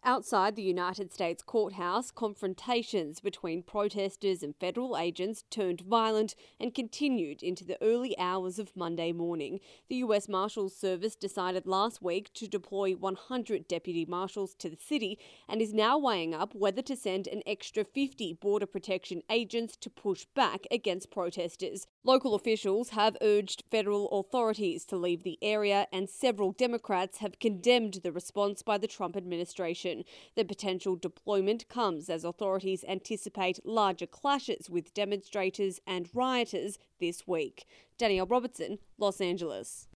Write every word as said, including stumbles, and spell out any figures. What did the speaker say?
Outside the United States courthouse, confrontations between protesters and federal agents turned violent and continued into the early hours of Monday morning. The U S Marshals Service decided last week to deploy one hundred deputy marshals to the city and is now weighing up whether to send an extra fifty Border Protection agents to push back against protesters. Local officials have urged federal authorities to leave the area, and several Democrats have condemned the response by the Trump administration. The potential deployment comes as authorities anticipate larger clashes with demonstrators and rioters this week. Danielle Robertson, Los Angeles.